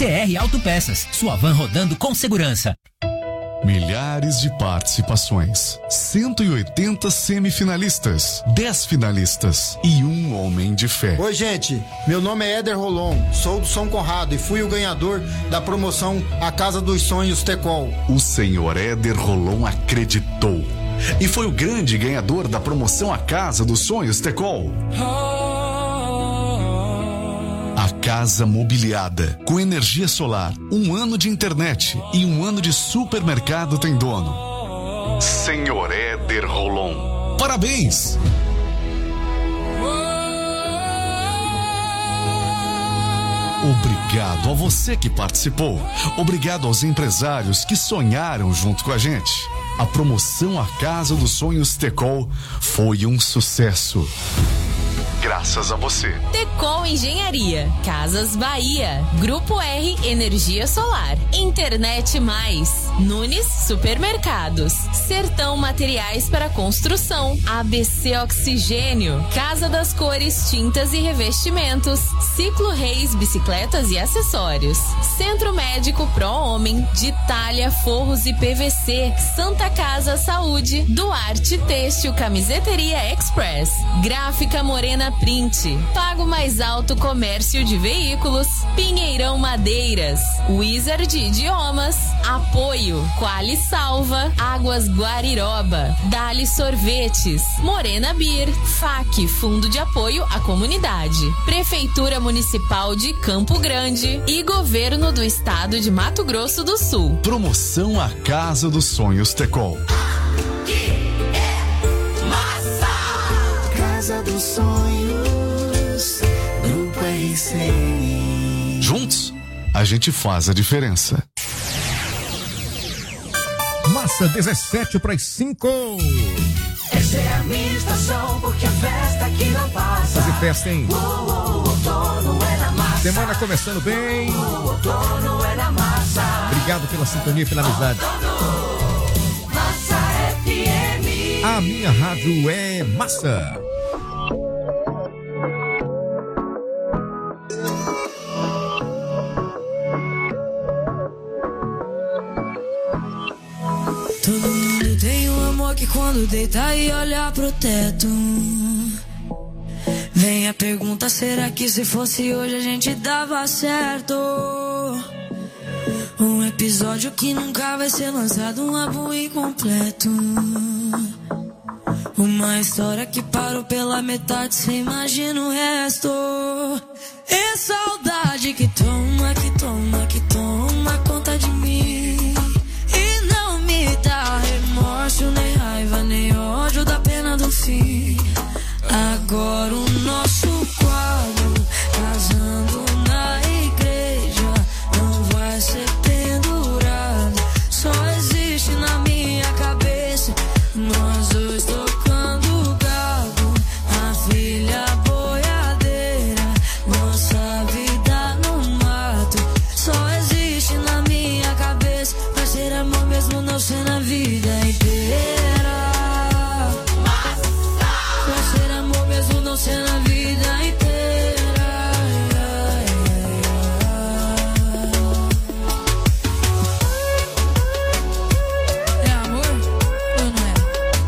TR Autopeças, sua van rodando com segurança. Milhares de participações, 180 semifinalistas, 10 finalistas e um homem de fé. Oi, gente, meu nome é Éder Rolon, sou do São Conrado e fui o ganhador da promoção A Casa dos Sonhos Tecol. O senhor Éder Rolon acreditou e foi o grande ganhador da promoção A Casa dos Sonhos Tecol. A casa mobiliada, com energia solar, 1 ano de internet e 1 ano de supermercado tem dono. Senhor Éder Rolon, parabéns! Obrigado a você que participou. Obrigado aos empresários que sonharam junto com a gente. A promoção A Casa dos Sonhos Tecol foi um sucesso. Graças a você. Tecol Engenharia, Casas Bahia, Grupo R Energia Solar, Internet Mais, Nunes Supermercados, Sertão Materiais para Construção, ABC Oxigênio, Casa das Cores Tintas e Revestimentos, Ciclo Reis Bicicletas e Acessórios, Centro Médico Pro Homem, Ditália Forros e PVC, Santa Casa Saúde, Duarte Têxtil Camiseteria Express, Gráfica Morena Print, Pago Mais Alto Comércio de Veículos, Pinheirão Madeiras, Wizard Idiomas, Apoio Quali Salva, Águas Guariroba, Dali Sorvetes, Morena Beer, FAC Fundo de Apoio à Comunidade, Prefeitura Municipal de Campo Grande e Governo do Estado de Mato Grosso do Sul. Promoção A Casa dos Sonhos Tecol. Casa dos Sonhos, Grupo RCN. Juntos, a gente faz a diferença. Massa 17:05. Essa é a minha estação, porque a festa aqui não passa. Fazer festa, hein? Outono é na massa. Semana começando bem. Outono é na massa. Obrigado pela sintonia e pela amizade. Massa FM. A minha rádio é Massa. Todo mundo tem um amor que quando deita e olha pro teto, vem a pergunta, será que se fosse hoje a gente dava certo? Um episódio que nunca vai ser lançado, um álbum incompleto. Uma história que parou pela metade, cê imagina o resto. É saudade que toma, que toma, que toma conta de mim. E não me dá remorso, nem raiva, nem ódio da pena do fim. Agora o nosso quadro, casando na igreja, não vai ser pendurado, só existe na minha cabeça. Nós dois tocando gado, a filha boiadeira, nossa vida no mato, só existe na minha cabeça. Vai ser amor mesmo não ser na vida inteira. Vai ser amor mesmo não ser na vida inteira. É amor ou não é?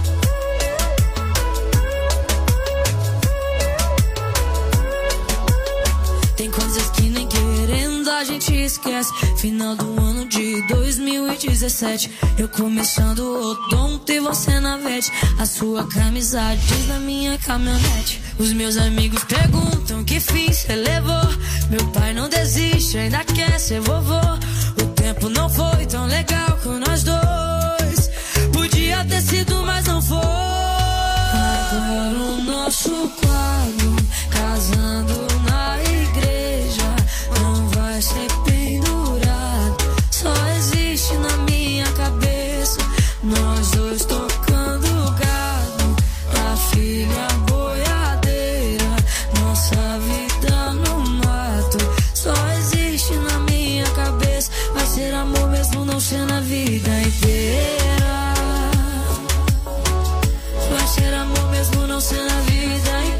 Tem coisas que nem querendo a gente esquece. Final do ano de 2017, eu começando o odonto e você na vete. A sua camisa diz na minha caminhonete. Os meus amigos perguntam que fim cê levou. Meu pai não desiste, ainda quer ser vovô. O tempo não foi tão legal com nós dois. Podia ter sido, mas não foi. Agora o nosso quadro, casando na igreja, não vai ser pendurado, só existe na minha cabeça. Nós dois tocando gado, a filha boiadeira, nossa vida no mato, só existe na minha cabeça. Vai ser amor mesmo não ser na vida inteira. Vai ser amor mesmo não ser na vida inteira.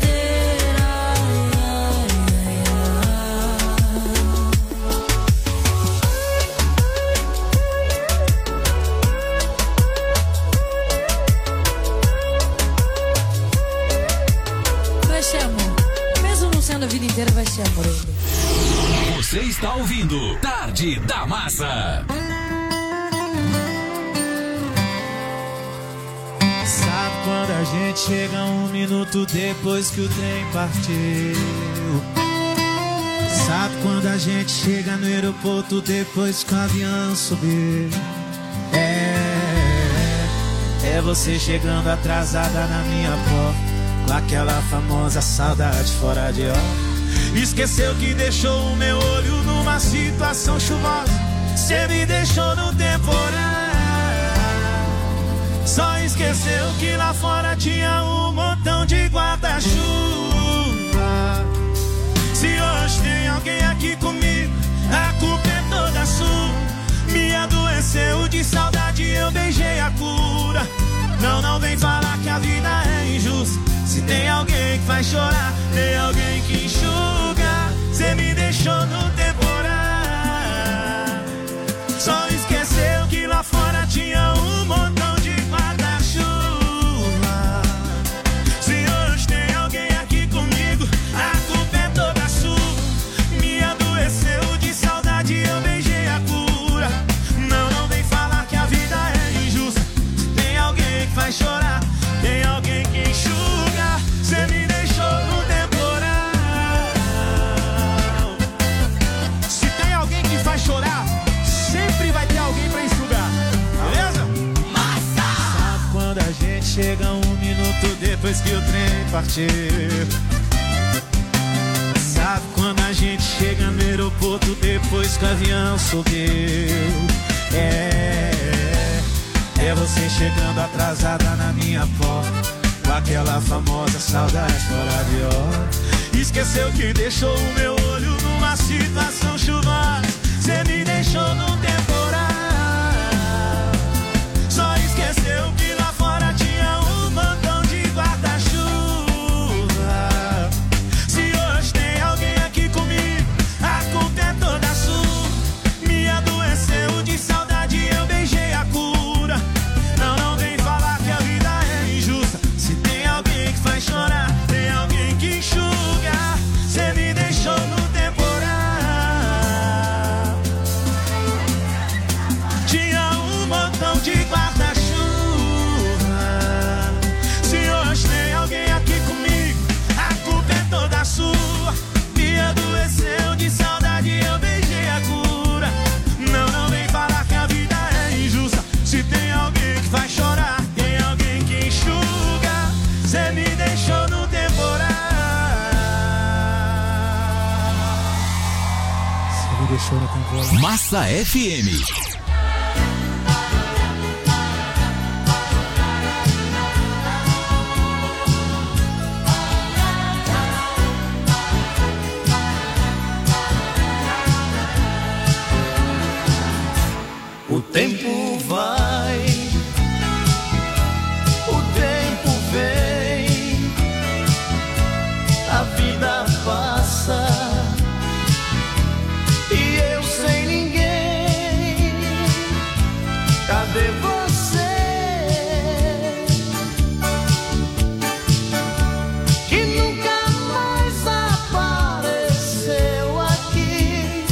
está ouvindo Tarde da Massa. Sabe quando a gente chega 1 minuto depois que o trem partiu? Sabe quando a gente chega no aeroporto depois que o avião subiu? É você chegando atrasada na minha porta, com aquela famosa saudade fora de hora. Esqueceu que deixou o meu olho numa situação chuvosa. Cê me deixou no temporal. Só esqueceu que lá fora tinha um montão de guarda-chuva. Se hoje tem alguém aqui comigo, a culpa é toda sua. Me adoeceu de saudade, eu beijei a cura. Não vem falar que a vida é injusta. Se tem alguém que faz chorar, tem alguém que enxuga. Cê me deixou no temporal. Só esqueceu que lá fora tinha um montão de guarda-chuva. Se hoje tem alguém aqui comigo, a culpa é toda sua. Me adoeceu de saudade, eu beijei a cura. Não vem falar que a vida é injusta. Se tem alguém que faz chorar, tem alguém que enxuga. Cê me deixou no temporal. Se tem alguém que faz chorar, sempre vai ter alguém pra enxugar. Beleza? Massa! Sabe quando a gente chega 1 minuto depois que o trem partiu? Sabe quando a gente chega no aeroporto depois que o avião subiu? É você chegando atrasada na minha porta, com aquela famosa saudade fora de hora. Esqueceu que deixou o meu olho numa situação chuvosa. Cê me deixou no temporal. Só esqueceu que lá fora tinha um montão de guarda-chuva. Se hoje tem alguém aqui comigo, a culpa é toda sua. Me adoeceu de saudade, eu beijei a cura. Não vem falar que a vida é injusta. Se tem alguém que faz chorar, tem alguém que enxuga. Cê me deixou no temporal. Tinha um montão de guarda-chuva. Se hoje tem alguém aqui comigo, a culpa é toda sua. Me adoeceu de saudade, eu beijei a cura. Não vem falar que a vida é injusta. Se tem alguém que faz chorar, tem alguém que enxuga. Cê me deixou no temporal. Cê me deixou no temporal. Massa FM. O tempo vai, o tempo vem, a vida passa e eu sem ninguém. Cadê você? Que nunca mais apareceu aqui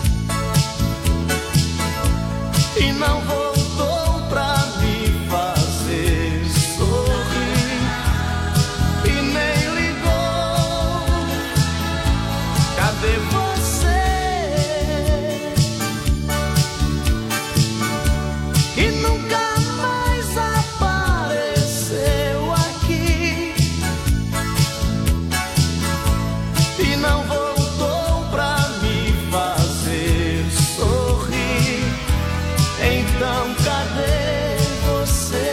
e não voltou pra me fazer sorrir e nem ligou. Cadê você? Que nunca mais apareceu aqui e não voltou pra me fazer sorrir. Então cadê você?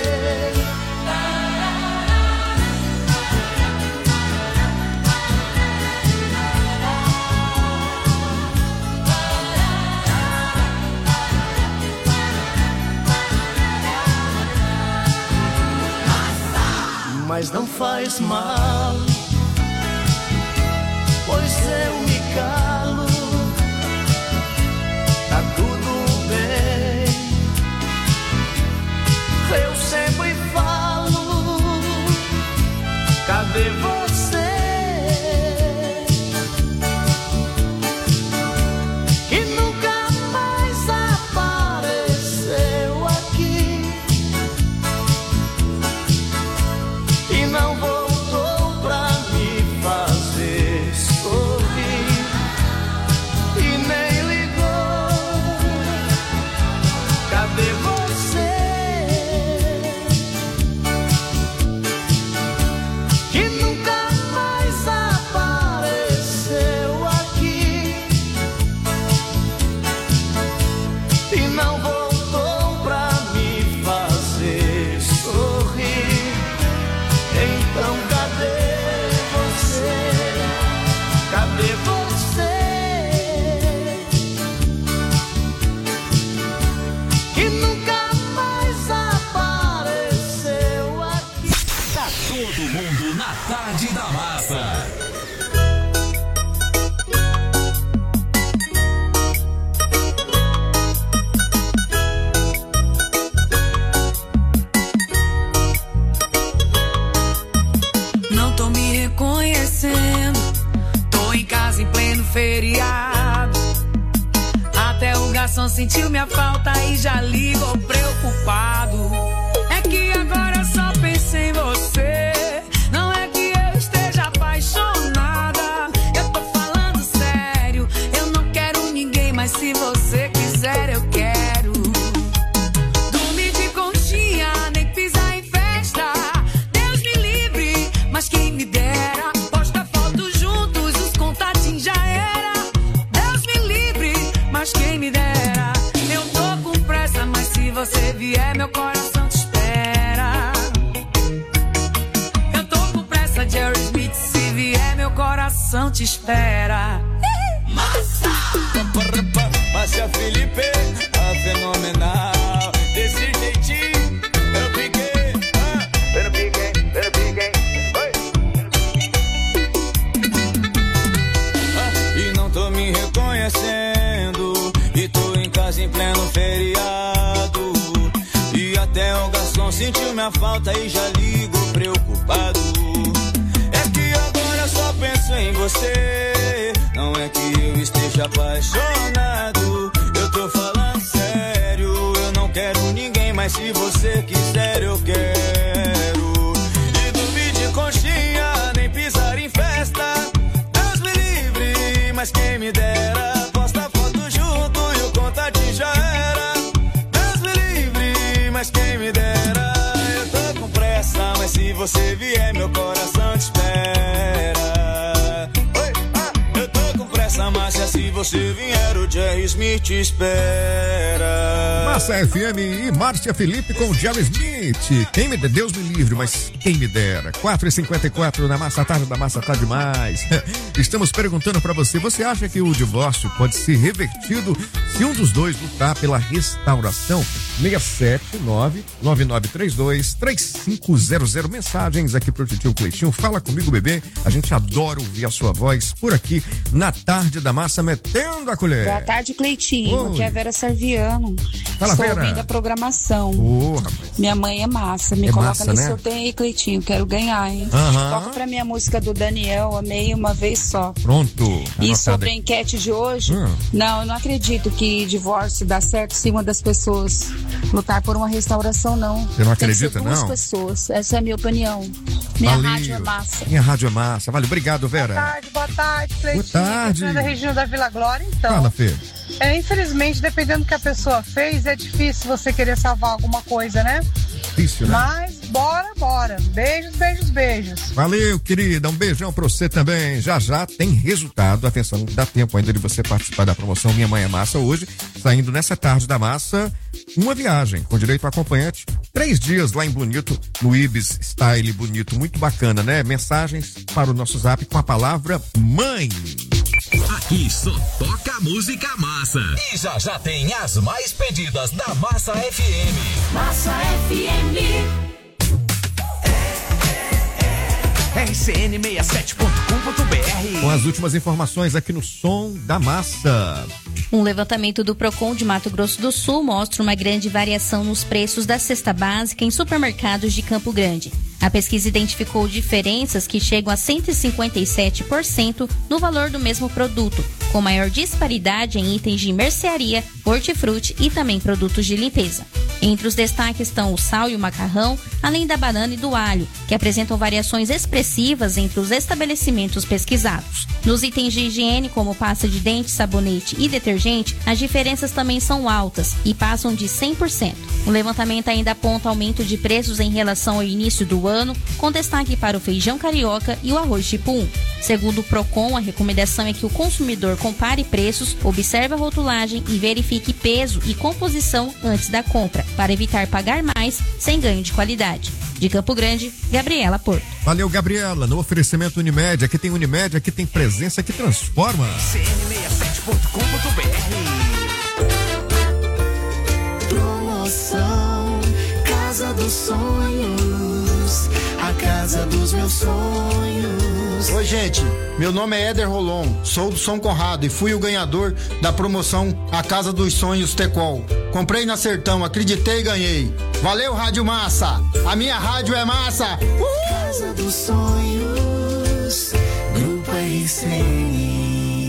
Mas não faz mal, pois eu me calo. Tá tudo bem. Eu sempre falo. Cadê você? Tarde da Massa. Não tô me reconhecendo, tô em casa em pleno feriado. Até o garçom sentiu minha falta e já ligou preocupado. É que agora só penso em você. Não é que eu esteja apaixonada, eu tô falando sério. Eu não quero ninguém, mas se você quiser eu quero. Dormir de conchinha, nem pisar em festa. Deus me livre, mas quem me dera. Posta foto juntos, os contatinhos já era. Deus me livre, mas quem me dera. Eu tô com pressa, mas se você vier, meu coração te espera. Eu tô com pressa, Jerry Smith, se vier, meu coração te espera. Massa! Márcia Felipe, a fenomenal. Desse jeitinho, eu piquei. E não tô me reconhecendo. E tô em casa em pleno feriado. E até o garçom sentiu minha falta e já ligou preocupado. É que agora só penso em você. Não é que eu esteja apaixonado, eu tô falando sério. Eu não quero ninguém, mas se você quiser eu quero. E dormir de conchinha, nem pisar em festa. Deus me livre, mas quem me dera. Posta foto junto e o contatinho já era. Deus me livre, mas quem me dera. Eu tô com pressa, mas se você vier, meu coração te espera. Márcia, se você vier, o Jerry Smith te espera. Massa FM e Márcia Felipe com o Jerry Smith. Quem me dera, Deus me livre, mas quem me dera. 4h54 na Massa, tarde da Massa, tá demais. Estamos perguntando pra você, você acha que o divórcio pode ser revertido se um dos dois lutar pela restauração? 679-9932-3500. Mensagens aqui pro Titio Cleitinho. Fala comigo, bebê. A gente adora ouvir a sua voz por aqui na Tarde da Massa, metendo a colher. Boa tarde, Cleitinho. Aqui é a Vera Serviano. Fala, Estou Vera. ouvindo a programação. Rapaz. Minha mãe é massa. Me É coloca massa, nesse né? sorteio aí, Cleitinho. Quero ganhar, hein? Toca pra mim a música do Daniel, Amei Uma Vez Só. Pronto. E Anotada sobre a aí. enquete de hoje, não, eu não acredito que divórcio dá certo se uma das pessoas lutar por uma restauração, não. Você não Tem que ser acredita, duas não? pessoas. Essa é a minha opinião. Minha Valeu. rádio é massa. Minha rádio é massa. Valeu, obrigado, Vera. Boa tarde, Cleitinho. Boa tarde. Da Regina da Vila Glória, então. Fala, Fê. Infelizmente, dependendo do que a pessoa fez, é difícil você querer salvar alguma coisa, né? Difícil, né? Mas, bora. Beijos. Valeu, querida. Um beijão pra você também. Já tem resultado. Atenção, dá tempo ainda de você participar da promoção Minha Mãe é Massa hoje. Saindo nessa Tarde da Massa, uma viagem com direito a acompanhante. 3 dias lá em Bonito, no Ibis Style Bonito. Muito bacana, né? Mensagens para o nosso zap com a palavra mãe. Aqui só toca música massa. E já tem as mais pedidas da Massa FM. Massa FM. RCN67.com.br. Com as últimas informações aqui no Som da Massa. Um levantamento do Procon de Mato Grosso do Sul mostra uma grande variação nos preços da cesta básica em supermercados de Campo Grande. A pesquisa identificou diferenças que chegam a 157% no valor do mesmo produto, com maior disparidade em itens de mercearia, hortifruti e também produtos de limpeza. Entre os destaques estão o sal e o macarrão, além da banana e do alho, que apresentam variações expressivas entre os estabelecimentos pesquisados. Nos itens de higiene, como pasta de dente, sabonete e detergente, as diferenças também são altas e passam de 100%. O levantamento ainda aponta aumento de preços em relação ao início do ano, com destaque para o feijão carioca e o arroz tipo 1. Segundo o Procon, a recomendação é que o consumidor compare preços, observe a rotulagem e verifique peso e composição antes da compra, para evitar pagar mais sem ganho de qualidade. De Campo Grande, Gabriela Porto. Valeu, Gabriela. No oferecimento Unimed, aqui tem Unimed, aqui tem presença que transforma. Promoção Casa dos Sonhos, a casa dos meus sonhos. Oi, gente. Meu nome é Éder Rolon, sou do São Conrado e fui o ganhador da promoção A Casa dos Sonhos Tecol. Comprei na Sertão, acreditei e ganhei. Valeu, Rádio Massa! A minha rádio é massa! Casa dos Sonhos, Grupo RCN.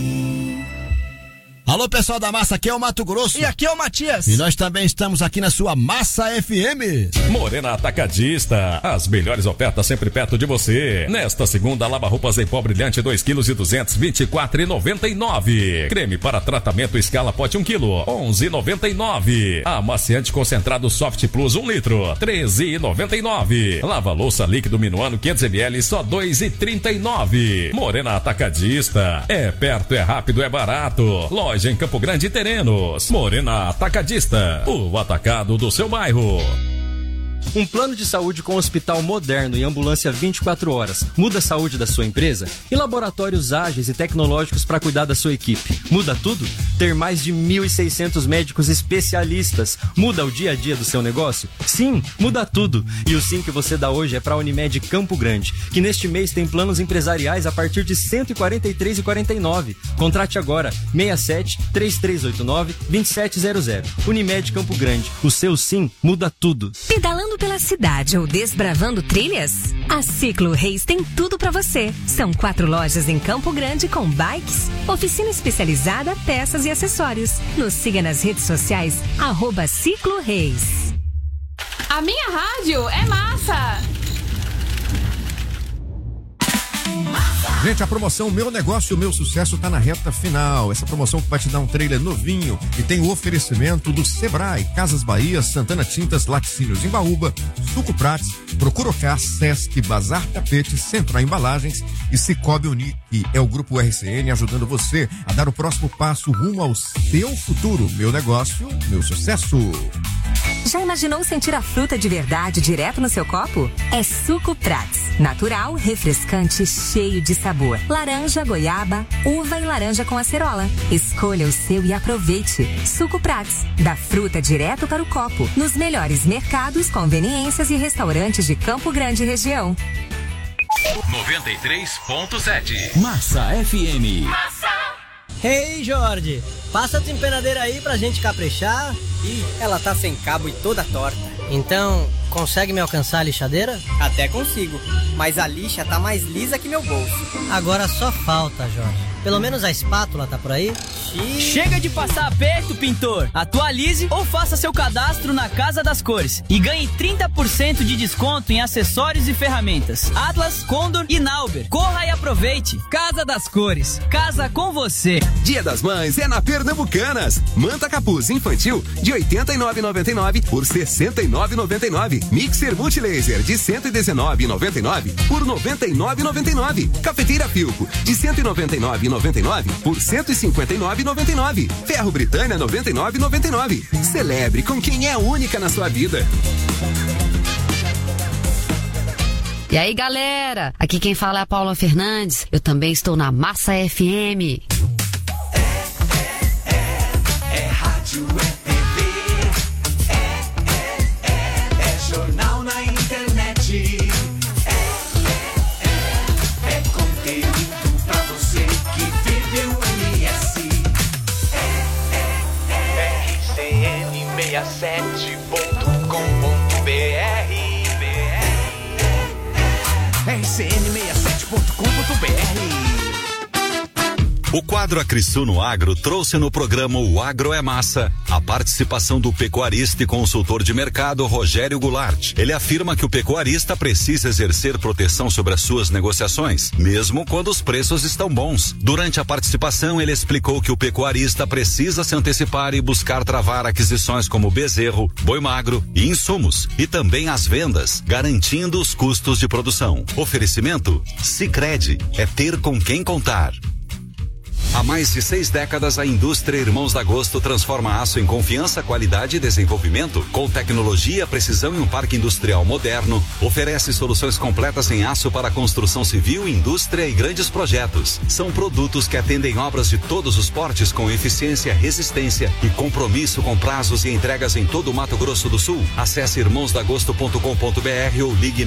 Alô, pessoal da Massa, aqui é o Mato Grosso. E aqui é o Matias. E nós também estamos aqui na sua Massa FM. Morena Atacadista, as melhores ofertas sempre perto de você. Nesta segunda, lava-roupas em pó brilhante 2 kg e 224,99. Creme para tratamento escala pote 1 kg, 11,99. Amaciante concentrado Soft Plus 1 litro, 13,99. Lava-louça líquido Minuano 500 ml, só 2,39. Morena Atacadista, é perto, é rápido, é barato. Loja em Campo Grande e Terenos. Morena Atacadista, o atacado do seu bairro. Um plano de saúde com hospital moderno e ambulância 24 horas muda a saúde da sua empresa? E laboratórios ágeis e tecnológicos para cuidar da sua equipe? Muda tudo? Ter mais de 1.600 médicos especialistas muda o dia a dia do seu negócio? Sim, muda tudo. E o sim que você dá hoje é para a Unimed Campo Grande, que neste mês tem planos empresariais a partir de R$ 143,49. Contrate agora 67-3389-2700. Unimed Campo Grande. O seu sim muda tudo. Pedalando pela cidade ou desbravando trilhas? A Ciclo Reis tem tudo para você. São 4 lojas em Campo Grande com bikes, oficina especializada, peças e acessórios. Nos siga nas redes sociais, @Ciclo Reis. A minha rádio é massa! Gente, a promoção Meu Negócio, Meu Sucesso tá na reta final. Essa promoção que vai te dar um trailer novinho e tem o oferecimento do Sebrae, Casas Bahia, Santana Tintas, Laticínios Embaúba, Suco Prates, Procurocá, Sesc, Bazar Tapete, Central Embalagens e Cicobi Unique. É o Grupo RCN ajudando você a dar o próximo passo rumo ao seu futuro. Meu negócio, meu sucesso. Já imaginou sentir a fruta de verdade direto no seu copo? É Suco Prates. Natural, refrescante, cheio de sabor. Laranja, goiaba, uva e laranja com acerola. Escolha o seu e aproveite. Suco Prates. Da fruta direto para o copo. Nos melhores mercados, conveniências e restaurantes de Campo Grande e região. 93.7 Massa FM. Massa! Hey, Jorge, passa a tempenadeira aí pra gente caprichar. Ih, ela tá sem cabo e toda torta. Então, consegue me alcançar a lixadeira? Até consigo, mas a lixa tá mais lisa que meu bolso. Agora só falta, Jorge. Pelo menos a espátula tá por aí? Chega de passar aperto, pintor! Atualize ou faça seu cadastro na Casa das Cores e ganhe 30% de desconto em acessórios e ferramentas. Atlas, Condor e Nauber. Corra e aproveite! Casa das Cores. Casa com você. Dia das Mães é na Pernambucanas. Manta capuz infantil de R$ 89,99 por R$ 69,99. Mixer multilaser de R$ 119,99 por R$ 99,99. Cafeteira Filco de R$ 199,99 por R$ 159,99. Ferro Britânia 99,99. Celebre com quem é única na sua vida. E aí, galera? Aqui quem fala é a Paula Fernandes. Eu também estou na Massa FM. É rádio, é TV, é jornal na internet, é conteúdo pra você que vive o MS. RCN67.com.br RCN67.com.br. O quadro Acrisul no Agro trouxe no programa O Agro é Massa a participação do pecuarista e consultor de mercado Rogério Goulart. Ele afirma que o pecuarista precisa exercer proteção sobre as suas negociações, mesmo quando os preços estão bons. Durante a participação, ele explicou que o pecuarista precisa se antecipar e buscar travar aquisições como bezerro, boi magro e insumos, e também as vendas, garantindo os custos de produção. Oferecimento? Sicredi, é ter com quem contar. Há mais de 6 décadas, a indústria Irmãos da Agosto transforma aço em confiança, qualidade e desenvolvimento. Com tecnologia, precisão e um parque industrial moderno, oferece soluções completas em aço para construção civil, indústria e grandes projetos. São produtos que atendem obras de todos os portes com eficiência, resistência e compromisso com prazos e entregas em todo o Mato Grosso do Sul. Acesse irmãosdagosto.com.br ou ligue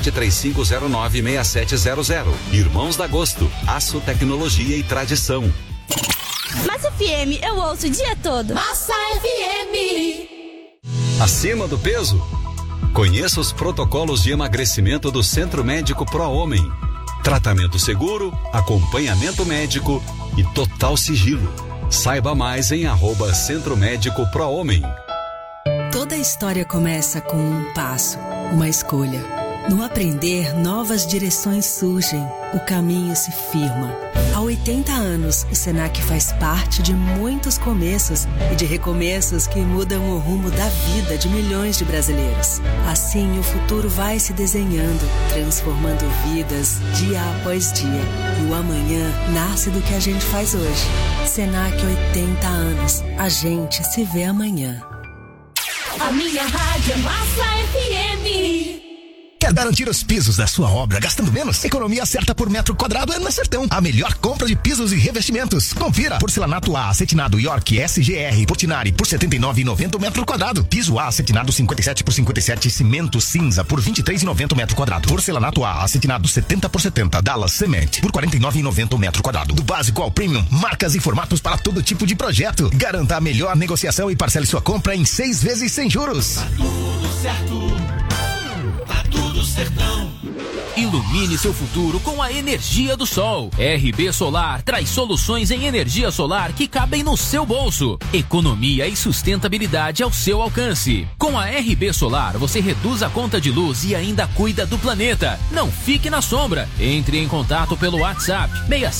6735096700. Irmãos da Agosto, aço, tecnologia e tradição. Massa FM, eu ouço o dia todo. Massa FM. Acima do peso? Conheça os protocolos de emagrecimento do Centro Médico Pro Homem. Tratamento seguro, acompanhamento médico e total sigilo. Saiba mais em @Centro Médico Pro Homem. Toda história começa com um passo, uma escolha. No aprender, novas direções surgem, o caminho se firma. Há 80 anos, o Senac faz parte de muitos começos e de recomeços que mudam o rumo da vida de milhões de brasileiros. Assim, o futuro vai se desenhando, transformando vidas dia após dia. E o amanhã nasce do que a gente faz hoje. Senac, 80 anos. A gente se vê amanhã. A minha rádio é Massa FM. Quer garantir os pisos da sua obra gastando menos? Economia certa por metro quadrado é na Sertão. A melhor compra de pisos e revestimentos. Confira. Porcelanato A acetinado York SGR Portinari por R$ 79,90 metro quadrado. Piso A acetinado 57 por 57 cimento cinza por R$ 23,90 metro quadrado. Porcelanato A acetinado 70 por 70 Dallas Cement por R$ 49,90 metro quadrado. Do básico ao premium, marcas e formatos para todo tipo de projeto. Garanta a melhor negociação e parcele sua compra em 6 vezes sem juros. Tá tudo certo. Tá tudo sertão. Ilumine seu futuro com a energia do sol. RB Solar traz soluções em energia solar que cabem no seu bolso. Economia e sustentabilidade ao seu alcance. Com a RB Solar, você reduz a conta de luz e ainda cuida do planeta. Não fique na sombra. Entre em contato pelo WhatsApp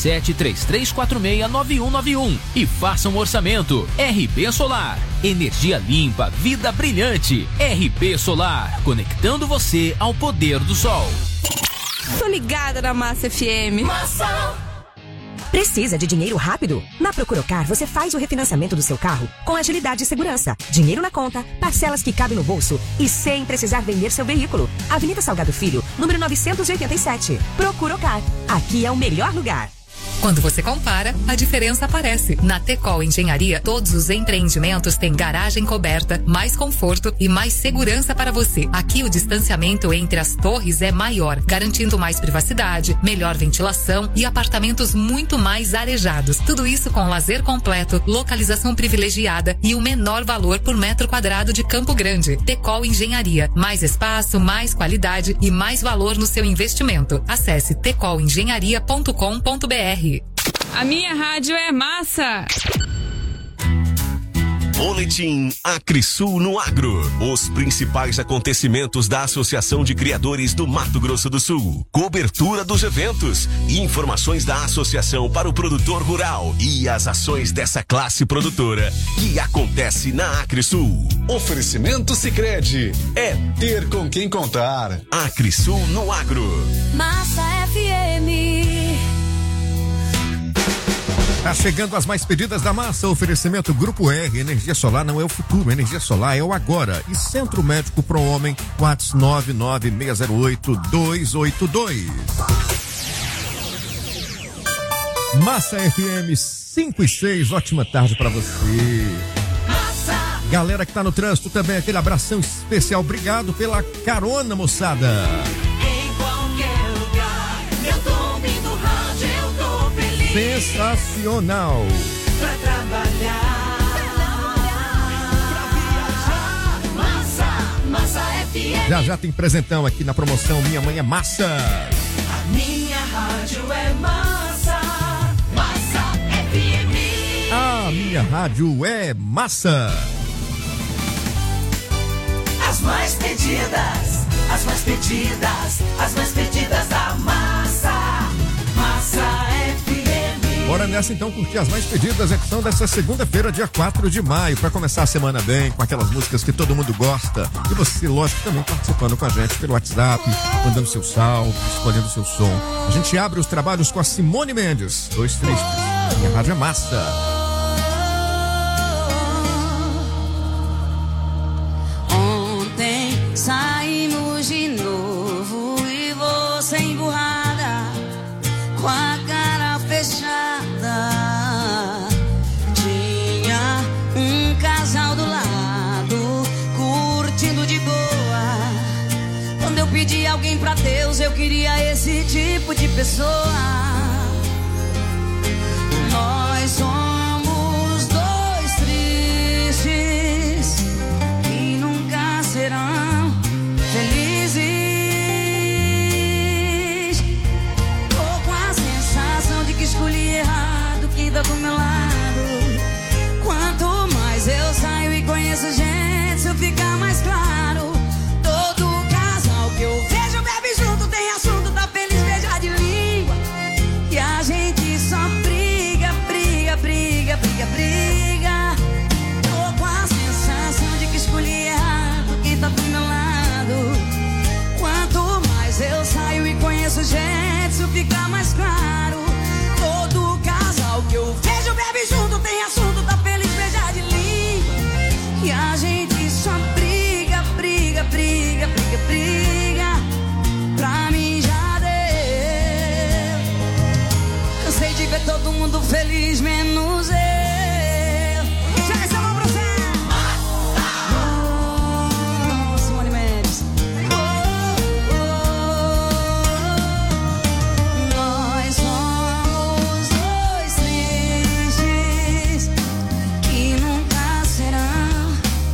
6733469191 e faça um orçamento. RB Solar. Energia limpa, vida brilhante. RB Solar, conectando você ao poder do sol. Tô ligada na Massa FM. Massa! Precisa de dinheiro rápido? Na Procuracar você faz o refinanciamento do seu carro com agilidade e segurança. Dinheiro na conta, parcelas que cabem no bolso e sem precisar vender seu veículo. Avenida Salgado Filho, número 987. Procuracar. Aqui é o melhor lugar. Quando você compara, a diferença aparece. Na Tecol Engenharia, todos os empreendimentos têm garagem coberta, mais conforto e mais segurança para você. Aqui o distanciamento entre as torres é maior, garantindo mais privacidade, melhor ventilação e apartamentos muito mais arejados. Tudo isso com lazer completo, localização privilegiada e o menor valor por metro quadrado de Campo Grande. Tecol Engenharia. Mais espaço, mais qualidade e mais valor no seu investimento. Acesse tecolengenharia.com.br. A minha rádio é Massa. Boletim Acrisul no Agro. Os principais acontecimentos da Associação de Criadores do Mato Grosso do Sul. Cobertura dos eventos e informações da associação para o produtor rural e as ações dessa classe produtora que acontece na Acrisul. Oferecimento Sicredi. É ter com quem contar. Acrisul no Agro. Massa FM. Tá chegando as mais pedidas da massa. Oferecimento Grupo R. Energia solar não é o futuro, energia solar é o agora. E Centro Médico Pro Homem, WhatsApp 99608-282. Massa FM 5 e 6, ótima tarde pra você. Galera que tá no trânsito também, aquele abração especial. Obrigado pela carona, moçada. Em qualquer lugar, eu tô ouvindo rádio, eu tô feliz. Sensacional. Pra trabalhar, pra viajar, Massa FM. Já tem presentão aqui na promoção Minha Mãe é Massa. A minha rádio é Massa FM. A minha rádio é Massa. As mais pedidas, as mais pedidas, as mais pedidas da Massa FM. Bora nessa então curtir as mais pedidas, edição dessa segunda-feira, dia 4 de maio, para começar a semana bem, com aquelas músicas que todo mundo gosta. E você, lógico, também participando com a gente pelo WhatsApp, mandando seu salve, escolhendo seu som. A gente abre os trabalhos com a Simone Mendes, Dois Tristes. E a rádio é massa. Ontem saímos de novo e você emburrada, com a cara fechada. Tinha um casal do lado, curtindo de boa. Quando eu pedi alguém pra Deus, eu queria esse tipo de pessoa. Nós somos dois tristes que nunca serão felizes. Tô com a sensação de que escolhi errado quem tá do meu lado. Quanto mais eu saio e conheço gente, isso fica mais claro. Todo casal que eu vejo bebe junto, tem assunto, tá feliz, beija de língua. E a gente só briga, briga, briga, briga, briga. Tô com a sensação de que escolhi errado quem tá do meu lado. Quanto mais eu saio e conheço gente, isso fica mais claro. Todo casal que eu vejo bebe junto, tem assunto, tá feliz, beija de língua. E a gente só briga, briga, briga, briga, briga. Pra mim já deu. Cansei de ver todo mundo feliz, menos eu. Chega essa mão pra você. Simone Mendes. Nós somos dois tristes que nunca serão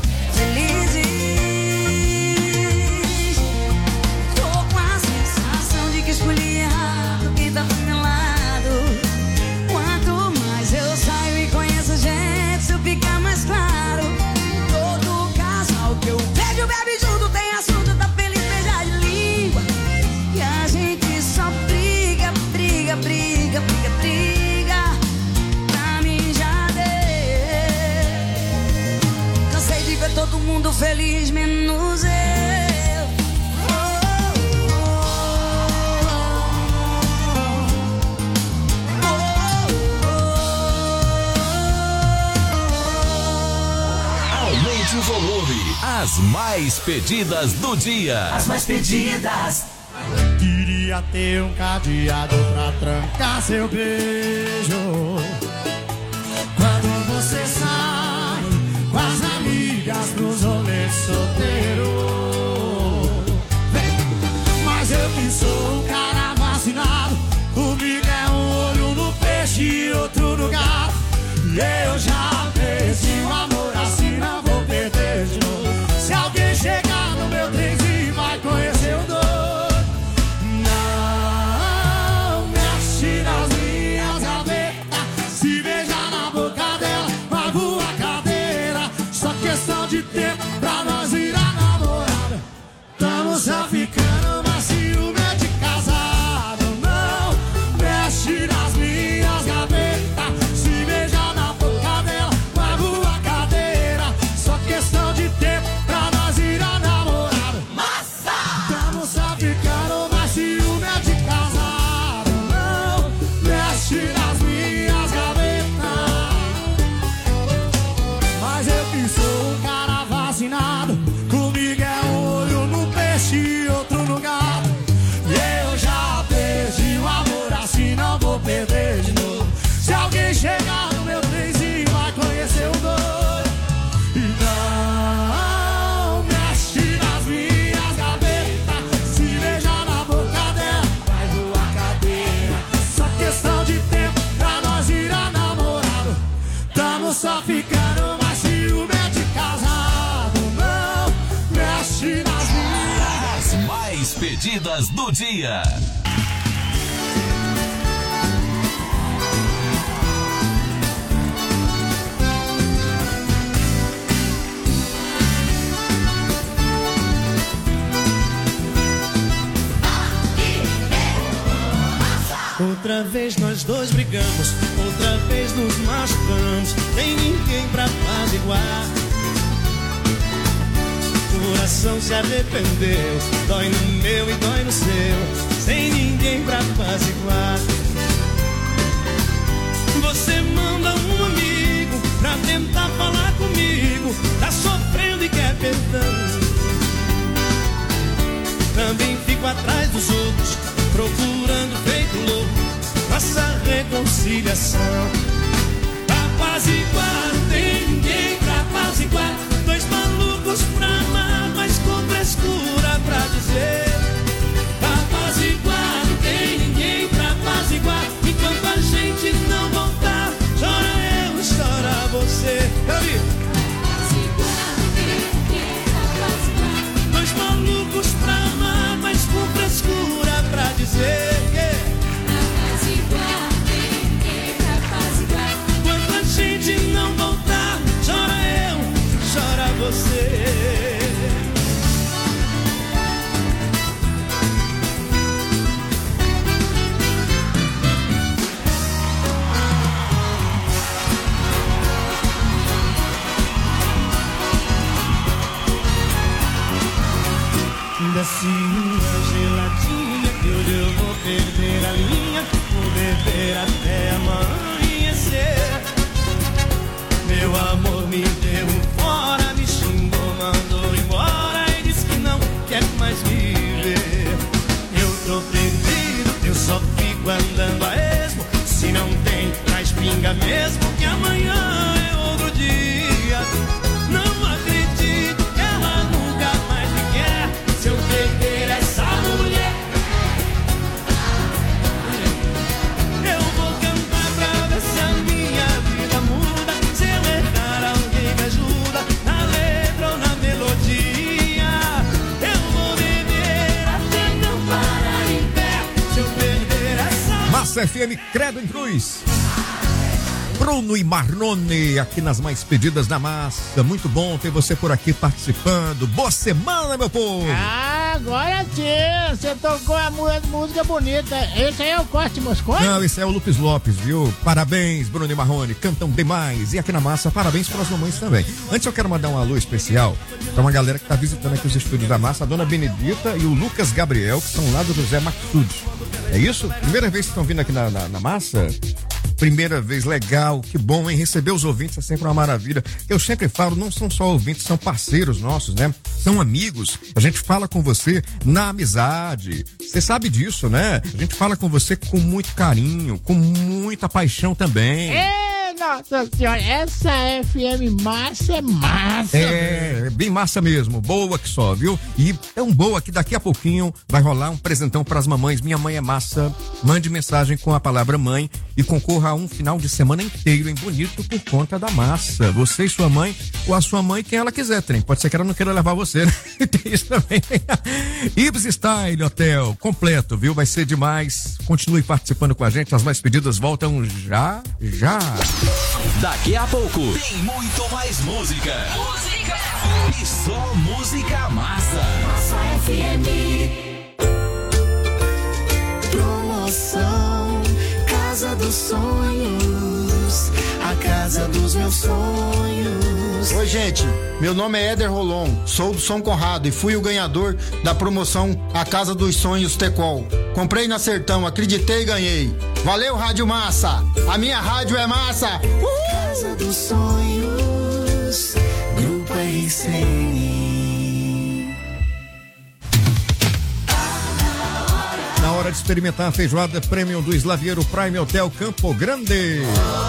felizes. Tô com a sensação de que escolhi errado quem tá do meu lado. Quanto mais eu saio e conheço gente, isso fica mais claro. Todo casal que eu vejo bebe junto, tem assunto, tá feliz, beija de língua. E a gente só briga, briga, briga, briga, briga. Pra mim já deu. Cansei de ver todo mundo feliz, menos eu. Aumente o volume. As mais pedidas do dia. As mais pedidas. Queria ter um cadeado pra trancar seu beijo. Quando você sai com as amigas pros rolês solteiro. Mas eu que sou um cara vacinado, comigo é um olho no peixe e outro no gato. E eu já perdi o amor, assim não vou perder de novo. Se alguém chegar no meu trenzinho, vai conhecer o doido. Não mexe nas minhas gavetas, se beijar na boca dela, vai voar cadeira. Só questão de tempo pra nós virar namorada. Tamo só ficando, mas ciúme é de casado. Não mexe nas minhas gavetas, se beijar na boca dela, vai voar cadeira. Só questão de tempo pra nós virar namorado. Massa! Tamo só ficando, mas ciúme é de casado. Não mexe nas minhas gavetas. Mas eu que sou um cara vacinado, comigo é um olho no peixe e outro no gato. E eu já perdi o amor, assim não vou perder de novo. Se alguém chegar no meu trenzinho, vai conhecer o doido. E não mexe nas minhas gavetas, se beijar na boca dela, vai voar cadeira. Só questão de tempo pra nós virar namorado. Tamo só ficando, mas ciúme é de casado. Não mexe nas minhas. As mais pedidas do dia. Outra vez nós dois brigamos, outra vez nos machucamos. Tem ninguém pra apaziguar. O coração se arrependeu, dói no meu e dói no seu. Sem ninguém pra apaziguar. Você Você manda um amigo pra tentar falar comigo, tá sofrendo e quer perdão. Também fico atrás dos outros, procurando feito louco nossa reconciliação. Apaziguar, não tem ninguém pra apaziguar. Dois malucos pra amar, mas com frescura pra dizer. Apaziguar, não tem ninguém pra apaziguar. Enquanto a gente não voltar, chora eu, chora você. Apaziguar, não tem ninguém pra apaziguar. Dois malucos pra amar, mas com frescura pra dizer. Apaziguar, não tem ninguém pra apaziguar. Enquanto a gente não voltar, chora eu, chora você. Desce uma geladinha que hoje eu vou perder a linha. Vou beber até amanhecer. Meu amor me deu fora, me xingou, mandou embora e disse que não quer mais viver. Eu tô perdido, eu só fico andando a esmo. Se não tem, traz pinga mesmo, que amanhã é outro dia. Não acredito que ela nunca mais me quer. Se eu perder essa mulher, eu vou cantar pra ver se a minha vida muda. Se eu errar, alguém me ajuda, na letra ou na melodia. Eu vou beber até não parar em pé. Se eu perder essa Massa FM, Credo em Cruz. Bruno e Marrone aqui nas mais pedidas da massa. Muito bom ter você por aqui participando. Boa semana, meu povo. Agora sim, você tocou a música bonita. Esse aí é o Corte Moscou? Não, esse é o Lupes Lopes, viu? Parabéns, Bruno e Marrone, cantam demais. E aqui na massa, parabéns para as mamães também. Antes eu quero mandar um alô especial para uma galera que tá visitando aqui os estúdios da massa, a dona Benedita e o Lucas Gabriel, que são lá do José Maxud. É isso? Primeira vez que estão vindo aqui na massa? Primeira vez, legal, que bom, hein? Receber os ouvintes é sempre uma maravilha. Eu sempre falo, não são só ouvintes, são parceiros nossos, né? São amigos. A gente fala com você na amizade. Você sabe disso, né? A gente fala com você com muito carinho, com muita paixão também. Nossa senhora, essa FM massa é massa. É bem massa mesmo, boa que só, viu? E tão boa que daqui a pouquinho vai rolar um presentão pras mamães. Minha mãe é massa. Mande mensagem com a palavra mãe e concorra a um final de semana inteiro em Bonito por conta da massa. Você e sua mãe, ou a sua mãe, quem ela quiser, trem. Pode ser que ela não queira levar você, né? Tem isso também. Ibis Style Hotel, completo, viu? Vai ser demais. Continue participando com a gente. As mais pedidas voltam já. Daqui a pouco tem muito mais música. E só música massa. Massa FM. Promoção Casa dos Sonhos, a casa dos meus sonhos. Oi, gente, meu nome é Éder Rolon, sou do São Conrado e fui o ganhador da promoção A Casa dos Sonhos Tecol. Comprei na Sertão, acreditei e ganhei. Valeu, Rádio Massa, a minha rádio é massa. Casa dos Sonhos, Grupo RCN. Na hora de experimentar a feijoada premium do Slaviero Prime Hotel Campo Grande.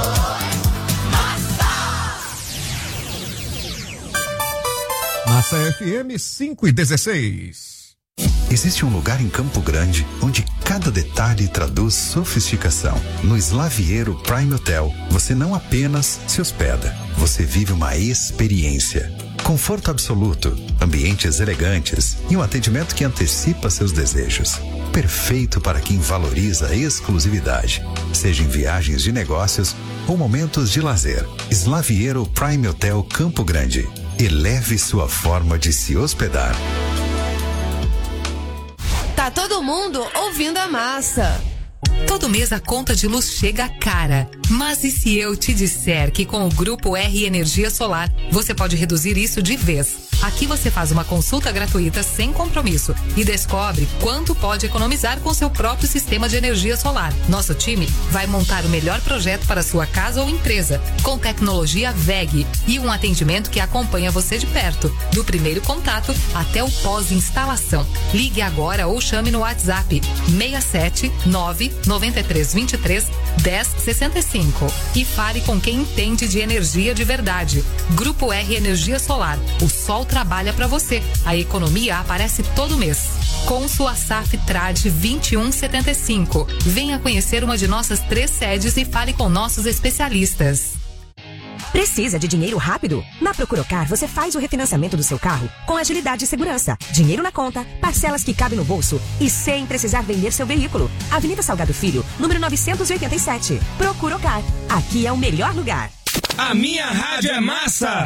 Massa FM 5:16. Existe um lugar em Campo Grande onde cada detalhe traduz sofisticação. No Slaviero Prime Hotel, você não apenas se hospeda, você vive uma experiência. Conforto absoluto, ambientes elegantes e um atendimento que antecipa seus desejos. Perfeito para quem valoriza a exclusividade, seja em viagens de negócios ou momentos de lazer. Slaviero Prime Hotel Campo Grande. Eleve sua forma de se hospedar. Tá todo mundo ouvindo a massa. Todo mês a conta de luz chega cara. Mas e se eu te disser que com o Grupo R Energia Solar, você pode reduzir isso de vez? Aqui você faz uma consulta gratuita sem compromisso e descobre quanto pode economizar com seu próprio sistema de energia solar. Nosso time vai montar o melhor projeto para sua casa ou empresa, com tecnologia WEG e um atendimento que acompanha você de perto, do primeiro contato até o pós-instalação. Ligue agora ou chame no WhatsApp 67 993 23 10 65 e fale com quem entende de energia de verdade. Grupo R Energia Solar. O sol trabalha para você. A economia aparece todo mês. Com sua SAF Trade 2175. Venha conhecer uma de nossas 3 sedes e fale com nossos especialistas. Precisa de dinheiro rápido? Na Procuracar você faz o refinanciamento do seu carro com agilidade e segurança. Dinheiro na conta, parcelas que cabem no bolso e sem precisar vender seu veículo. Avenida Salgado Filho, número 987. Procuracar. Aqui é o melhor lugar. A minha rádio é massa!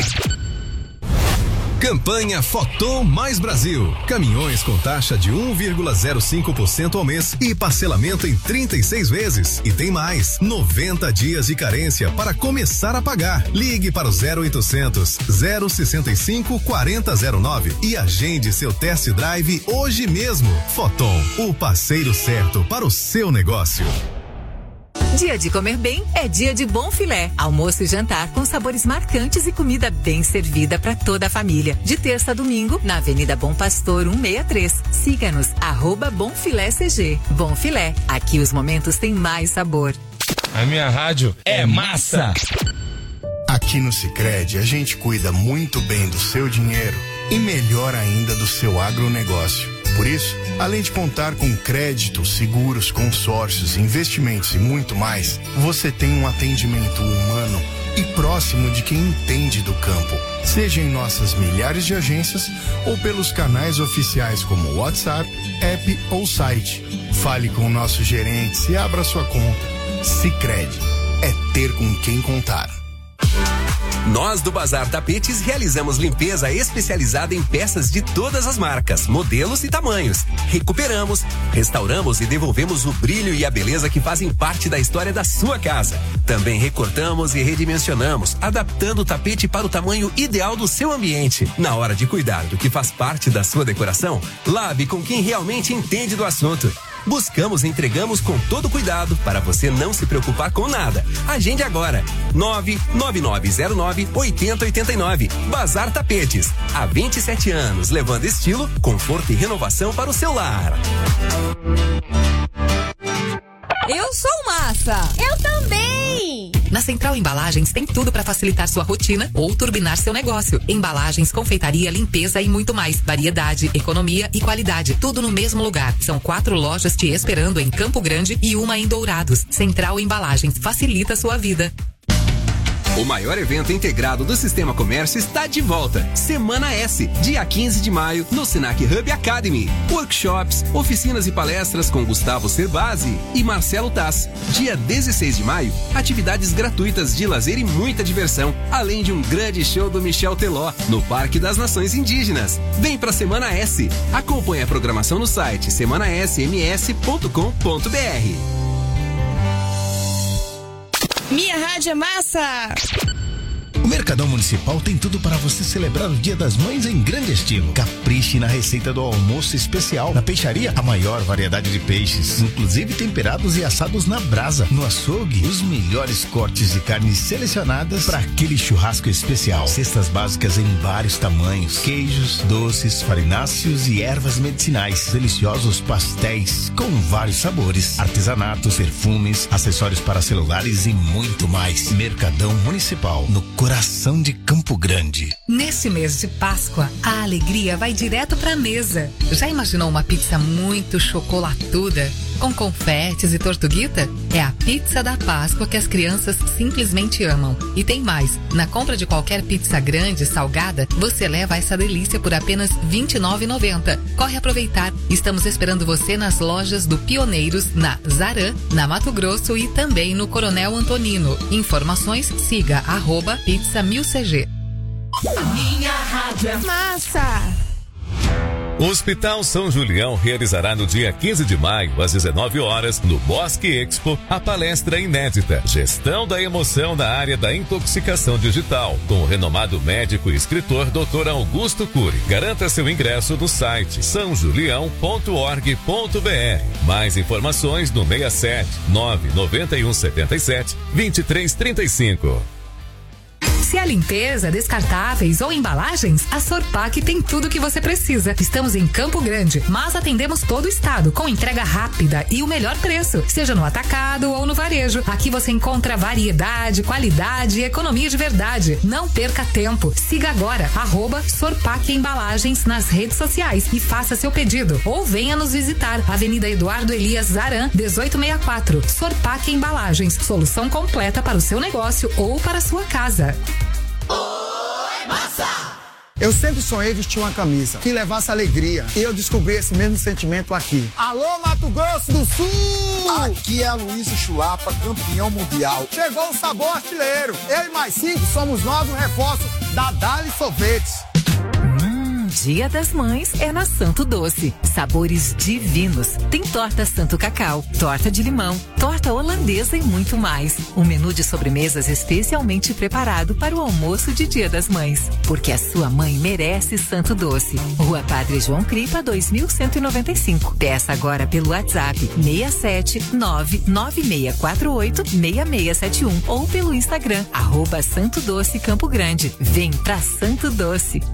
Campanha Foton Mais Brasil. Caminhões com taxa de 1,05% ao mês e parcelamento em 36 vezes. E tem mais, 90 dias de carência para começar a pagar. Ligue para o 0800 065 4009 e agende seu test drive hoje mesmo. Foton, o parceiro certo para o seu negócio. Dia de comer bem é dia de Bom Filé. Almoço e jantar com sabores marcantes e comida bem servida para toda a família. De terça a domingo, na Avenida Bom Pastor 163. Siga-nos, @BomFiléCG. Bom Filé, aqui os momentos têm mais sabor. A minha rádio é massa! Aqui no Sicredi a gente cuida muito bem do seu dinheiro e melhor ainda do seu agronegócio. Por isso, além de contar com crédito, seguros, consórcios, investimentos e muito mais, você tem um atendimento humano e próximo de quem entende do campo. Seja em nossas milhares de agências ou pelos canais oficiais como WhatsApp, app ou site. Fale com nossos gerentes e abra sua conta. Sicredi é ter com quem contar. Nós do Bazar Tapetes realizamos limpeza especializada em peças de todas as marcas, modelos e tamanhos. Recuperamos, restauramos e devolvemos o brilho e a beleza que fazem parte da história da sua casa. Também recortamos e redimensionamos, adaptando o tapete para o tamanho ideal do seu ambiente. Na hora de cuidar do que faz parte da sua decoração, lave com quem realmente entende do assunto. Buscamos e entregamos com todo cuidado para você não se preocupar com nada. Agende agora. 99909-8089. Bazar Tapetes. Há 27 anos, levando estilo, conforto e renovação para o seu lar. Eu sou massa! Eu também! Na Central Embalagens tem tudo para facilitar sua rotina ou turbinar seu negócio. Embalagens, confeitaria, limpeza e muito mais. Variedade, economia e qualidade. Tudo no mesmo lugar. São 4 lojas te esperando em Campo Grande e uma em Dourados. Central Embalagens facilita sua vida. O maior evento integrado do Sistema Comércio está de volta. Semana S, dia 15 de maio, no Senac Hub Academy. Workshops, oficinas e palestras com Gustavo Cerbasi e Marcelo Tass. Dia 16 de maio, atividades gratuitas de lazer e muita diversão, além de um grande show do Michel Teló, no Parque das Nações Indígenas. Vem pra Semana S. Acompanhe a programação no site semanasms.com.br. Minha rádio é massa! O Mercadão Municipal tem tudo para você celebrar o Dia das Mães em grande estilo. Capriche na receita do almoço especial. Na peixaria, a maior variedade de peixes, inclusive temperados e assados na brasa. No açougue, os melhores cortes de carnes selecionadas para aquele churrasco especial. Cestas básicas em vários tamanhos, queijos, doces, farináceos e ervas medicinais. Deliciosos pastéis com vários sabores, artesanatos, perfumes, acessórios para celulares e muito mais. Mercadão Municipal, no coração de Campo Grande. Nesse mês de Páscoa, a alegria vai direto pra mesa. Já imaginou uma pizza muito chocolatuda, com confetes e tortuguita? É a pizza da Páscoa que as crianças simplesmente amam. E tem mais, na compra de qualquer pizza grande, salgada, você leva essa delícia por apenas R$ 29,90. Corre aproveitar. Estamos esperando você nas lojas do Pioneiros, na Zaran, na Mato Grosso e também no Coronel Antonino. Informações, siga @pizza1000cg. A minha rádio é massa! O Hospital São Julião realizará no dia 15 de maio, às 19 horas, no Bosque Expo, a palestra inédita Gestão da Emoção na área da intoxicação digital, com o renomado médico e escritor Dr. Augusto Cury. Garanta seu ingresso no site sãojulião.org.br. Mais informações no 67 991 77 2335. Se é limpeza, descartáveis ou embalagens, a Sorpac tem tudo o que você precisa. Estamos em Campo Grande, mas atendemos todo o estado com entrega rápida e o melhor preço, seja no atacado ou no varejo. Aqui você encontra variedade, qualidade e economia de verdade. Não perca tempo. Siga agora @Sorpac Embalagens nas redes sociais e faça seu pedido. Ou venha nos visitar. Avenida Eduardo Elias Zaran, 1864. Sorpac Embalagens, solução completa para o seu negócio ou para a sua casa. Oi, massa! Eu sempre sonhei vestir uma camisa que levasse alegria. E eu descobri esse mesmo sentimento aqui. Alô, Mato Grosso do Sul! Aqui é a Luísa Chulapa, campeão mundial. Chegou o sabor artilheiro. Eu e mais 5 somos novos reforços da Dali Sorvetes. Dia das Mães é na Santo Doce. Sabores divinos. Tem torta Santo Cacau, torta de limão, torta holandesa e muito mais. Um menu de sobremesas especialmente preparado para o almoço de Dia das Mães. Porque a sua mãe merece Santo Doce. Rua Padre João Cripa, 2195. Peça agora pelo WhatsApp 67 99648 6671 ou pelo Instagram @Santo Doce Campo Grande. Vem pra Santo Doce.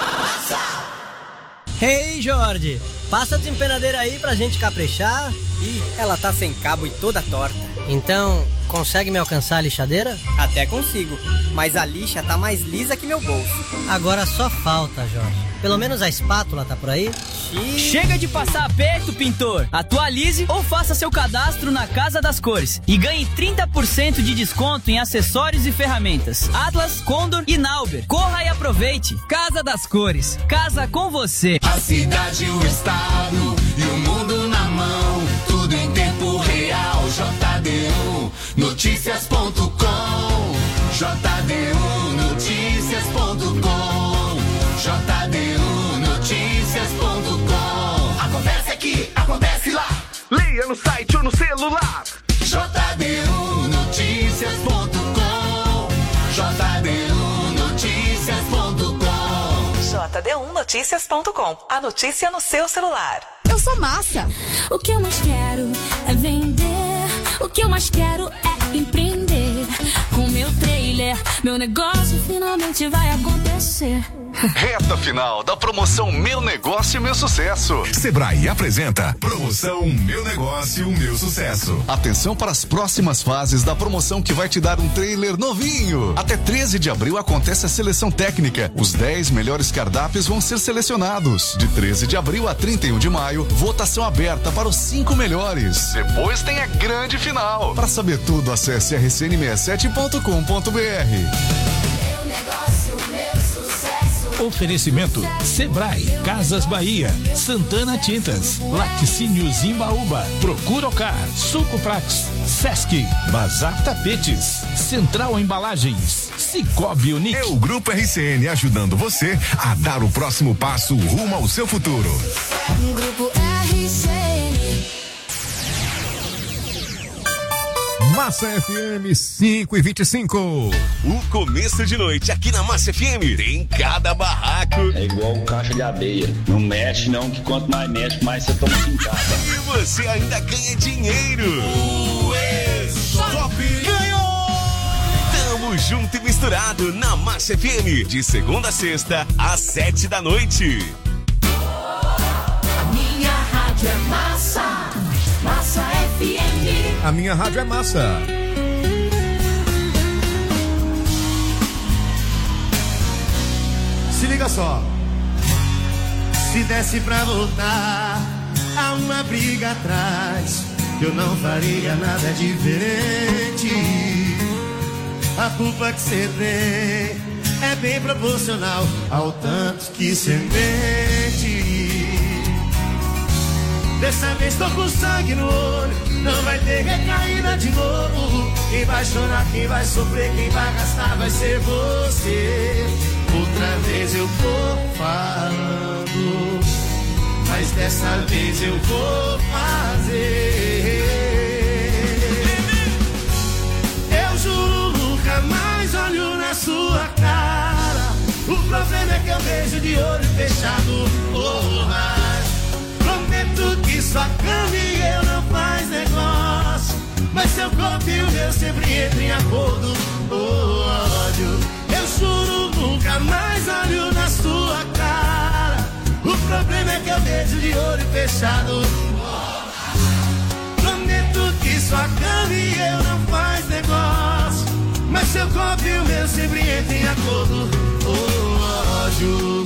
Ei, Jorge, passa a desempenadeira aí pra gente caprichar. Ih, ela tá sem cabo e toda torta. Então, consegue me alcançar a lixadeira? Até consigo, mas a lixa tá mais lisa que meu bolso. Agora só falta, Jorge. Pelo menos a espátula tá por aí? Chega de passar aperto, pintor! Atualize ou faça seu cadastro na Casa das Cores e ganhe 30% de desconto em acessórios e ferramentas. Atlas, Condor e Nauber. Corra e aproveite! Casa das Cores. Casa com você. A cidade, o estado e o mundo na mão. Tudo em tempo real. JD1 Noticias.com. JD1 Noticias.com. JD1 Noticias.com. Acontece aqui, acontece lá. Leia no site ou no celular. JD1 Noticias.com. JD1 Noticias.com. JD1 Noticias.com. A notícia no seu celular. Eu sou massa. O que eu mais quero é vender. O que eu mais quero é empreender. Com meu trailer, meu negócio finalmente vai acontecer. Reta final da promoção Meu Negócio, Meu Sucesso. Sebrae apresenta promoção Meu Negócio, Meu Sucesso. Atenção para as próximas fases da promoção que vai te dar um trailer novinho. Até 13 de abril acontece a seleção técnica. Os 10 melhores cardápios vão ser selecionados. De 13 de abril a 31 de maio, votação aberta para os 5 melhores. Depois tem a grande final. Para saber tudo, acesse rcn67.com.br. Meu negócio, meu sucesso. Oferecimento Sebrae, Casas Bahia, Santana Tintas, Laticínios Imbaúba, Procuracar, Sucoprax, Sesc, Bazar Tapetes, Central Embalagens, Cicobi Unique. É o Grupo RCN ajudando você a dar o próximo passo rumo ao seu futuro. Grupo RCN. Massa FM 5:25. O começo de noite aqui na Massa FM tem cada barraco. É igual caixa de areia. Não mexe não, que quanto mais mexe, mais você toma cincada. E você ainda ganha dinheiro. O Stop ganhou! Tamo junto e misturado na Massa FM, de segunda a sexta, às 7 da noite. A minha rádio é massa. Massa FM. A minha rádio é massa. Se liga só. Se desse pra voltar a uma briga atrás, eu não faria nada diferente. A culpa que você tem é bem proporcional ao tanto que você mente. Dessa vez tô com sangue no olho, não vai ter recaída de novo. Quem vai chorar, quem vai sofrer, quem vai gastar vai ser você. Outra vez eu tô falando, dessa vez eu vou fazer. Eu juro nunca mais olho na sua cara. O problema é que eu vejo de olho fechado. Oh, mas prometo que sua cama e eu não faz negócio. Mas seu corpo e o meu sempre entram em acordo. Oh, ódio. Eu juro nunca mais olho na sua cara. O problema é que eu vejo de olho fechado. Prometo que sua cama e eu não faz negócio. Mas seu corpo e o meu sempre entram em acordo. Oh, ódio.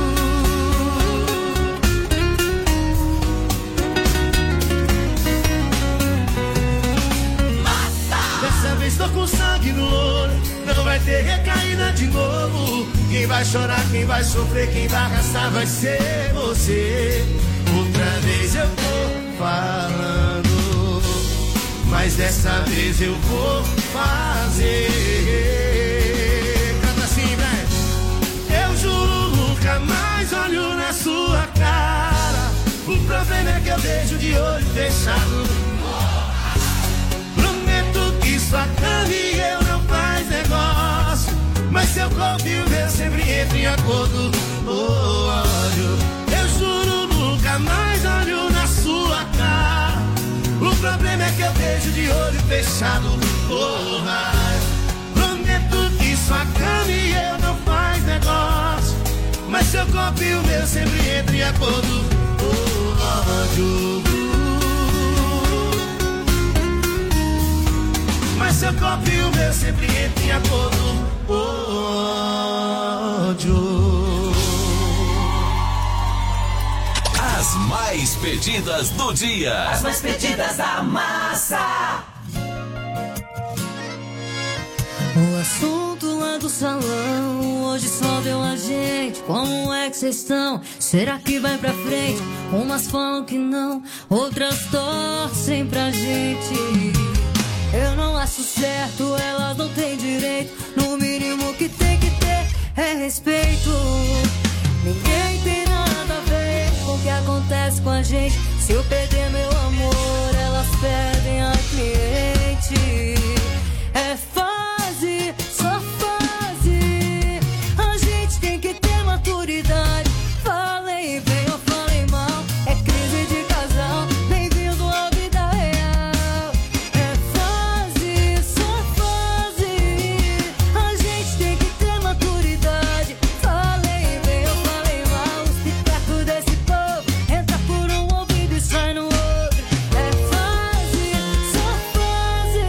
Dessa vez tô com sangue no olho. Não vai ter recaída de novo. Quem vai chorar, quem vai sofrer, quem vai arrastar vai ser você. Outra vez eu tô falando, mas dessa vez eu vou fazer. Canta assim, velho. Eu juro nunca mais olho na sua cara. O problema é que eu vejo de olho fechado. Sua cama e eu não faz negócio. Mas seu corpo e o meu sempre entram em acordo. Oh, ódio. Eu juro nunca mais olho na sua cara. O problema é que eu vejo de olho fechado. Oh, mas prometo que sua cama e eu não faz negócio. Mas seu corpo e o meu sempre entram em acordo. Oh, ódio. Mas seu copo e o meu sempre entra em acordo. Ódio. As mais pedidas do dia. As mais pedidas da massa. O assunto lá do salão hoje só deu a gente. Como é que vocês estão? Será que vai pra frente? Umas falam que não, outras torcem pra gente. Eu não acho certo, elas não têm direito. No mínimo que tem que ter é respeito. Ninguém tem nada a ver com o que acontece com a gente. Se eu perder meu amor, elas perdem a cliente. É fase, só fase. A gente tem que ter maturidade. Falei bem ou falei mal, é crise de casal. Bem-vindo à vida real. É fase, só fase. A gente tem que ter maturidade. Falei bem ou falei mal, o espetáculo desse povo entra por um ouvido e sai no outro. É fase, só fase.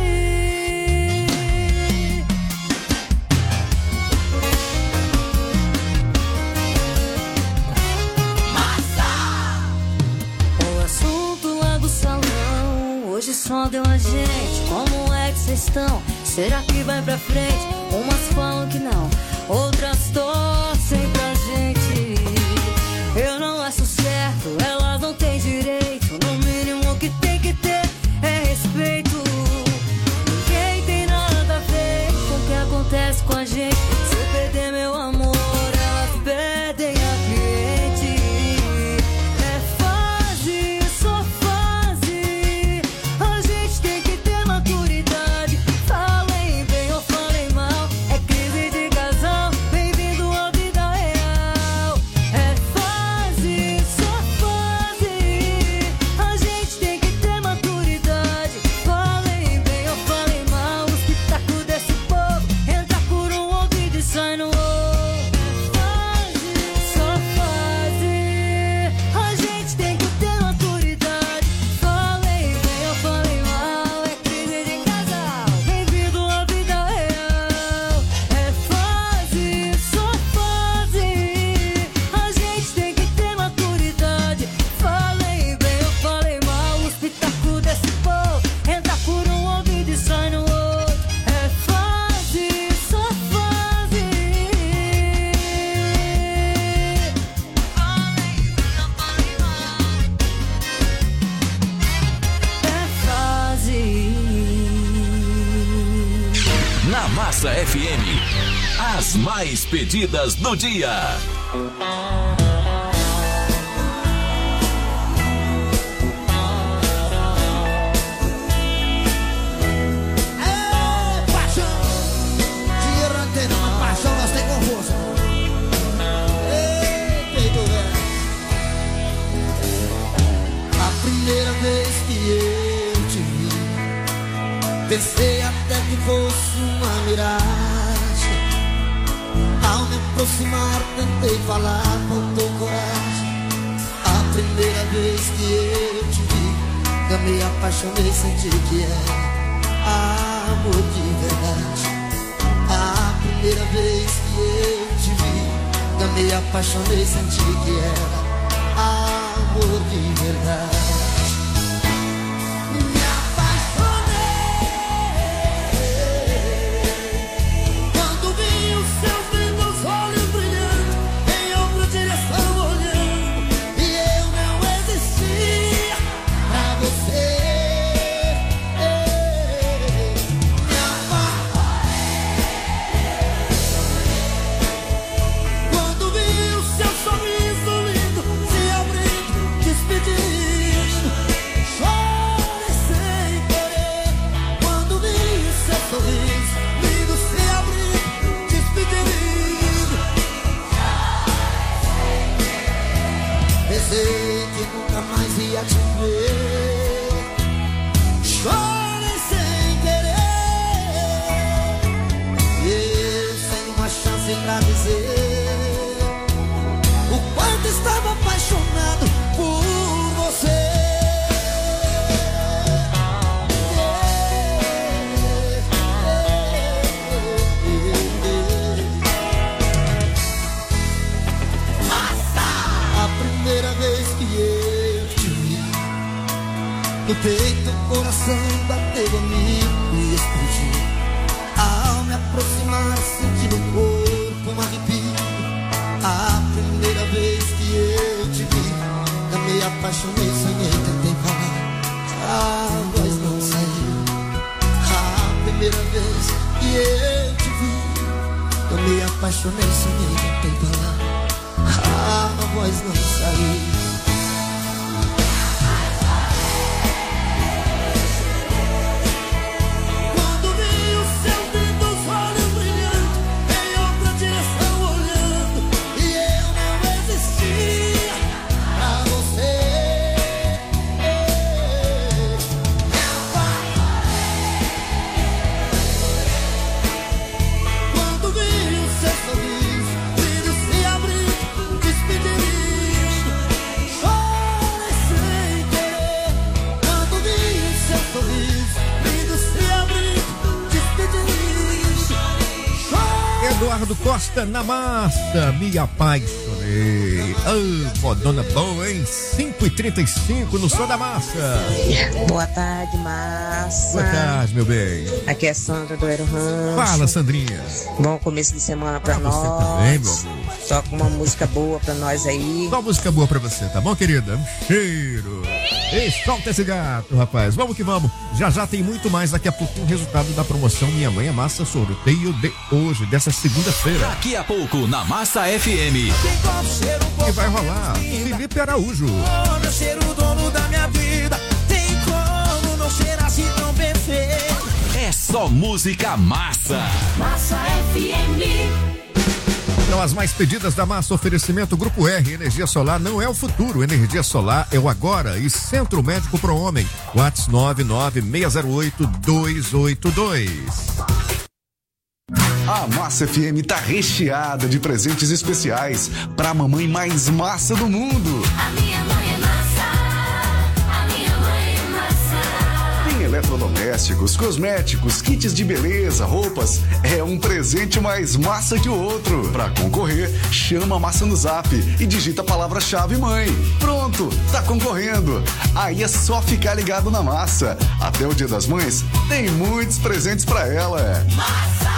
O assunto lá do salão hoje só deu a gente. Como é que vocês estão? Será que vai pra frente? Umas falam que não, outras torcem pra gente. Eu não acho certo, elas não têm direito. No mínimo que tem que ter é respeito. Ninguém tem nada a ver com o que acontece com a gente. Se eu perder meu amor, elas perdem a cliente. É fase, só fase. A gente tem que ter maturidade. Falei bem ou falei mal, é crise de casal. Bem-vindo à vida real. É fase, só fase. A gente tem que ter maturidade. Falei bem ou falei mal, o espetáculo desse povo entra por um ouvido e sai no outro. Só fase. A gente tem que ter maturidade. Falei bem ou falei mal, é crise de casal. Bem-vindo à vida real. É fase, só fase. A gente tem que ter maturidade. Falei bem ou falei mal, o espetáculo desse povo entra por um ouvido e sai no outro. É fase, só fase. É fase. Na Massa FM, as mais pedidas do dia. Pensei até que fosse uma miragem. Ao me aproximar tentei falar, faltou coragem. A primeira vez que eu te vi, eu me apaixonei, senti que era amor de verdade. A primeira vez que eu te vi, eu me apaixonei, senti que era amor de verdade. Pensei que nunca mais ia te ver. Chorei sem querer. Eu sem uma chance pra dizer o quanto estava apaixonado por você. Primeira vez que eu te vi, no peito o coração bateu comigo e explodiu. Ao me aproximar senti no corpo um arrepio. A primeira vez que eu te vi, eu me apaixonei, sonhei, tentei falar, a voz não saiu. A primeira vez que eu te vi, eu me apaixonei, sonhei, tentei falar, a voz não saiu. Quando vi os seus lindos olhos brilhando, em outra direção olhando, e eu não existia pra você. Quando vi o seu sorriso, vidro se abrir, Eduardo Costa na massa, me apaixonei. Oh, modona boa, hein? 5h35 no Som da Massa. Boa tarde, Massa. Boa tarde, meu bem. Aqui é Sandra do Aero Rancho. Fala, Sandrinha. Bom começo de semana pra nós. Você também, meu amor. Toca uma música boa pra nós aí. Qual música boa pra você, tá bom, querida? Um cheiro. E solta esse gato, rapaz. Vamos que vamos. Já já tem muito mais. Daqui a pouco o resultado da promoção Minha Mãe é Massa, sorteio de hoje, dessa segunda-feira. Daqui a pouco na Massa FM. E vai rolar Felipe Araújo. Oh, meu cheiro, dono da minha vida. Tem como não ser assim tão perfeito. É só música massa. Massa FM. São as mais pedidas da Massa, oferecimento Grupo R, energia solar não é o futuro, energia solar é o agora. E Centro Médico Pro Homem, WhatsApp 99608-282. A Massa FM tá recheada de presentes especiais pra mamãe mais massa do mundo. A minha mãe é massa. A minha mãe é massa. Tem eletrodomésticos, cosméticos, kits de beleza, roupas. É um presente mais massa que o outro. Pra concorrer, chama a Massa no Zap e digita a palavra-chave mãe. Pronto, tá concorrendo. Aí é só ficar ligado na Massa. Até o Dia das Mães, tem muitos presentes pra ela. Massa!